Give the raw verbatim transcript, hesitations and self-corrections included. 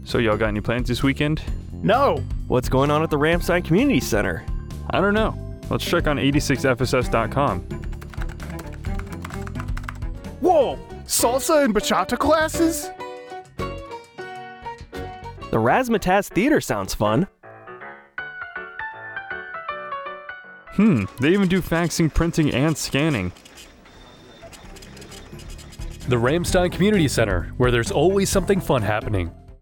So y'all got any plans this weekend? No. What's going on at the Ramstein Community Center? I don't know. Let's check on eighty-six F S S dot com. Whoa! Salsa and bachata classes? The Razzmatazz Theater sounds fun. Hmm, they even do faxing, printing, and scanning. The Ramstein Community Center, where there's always something fun happening.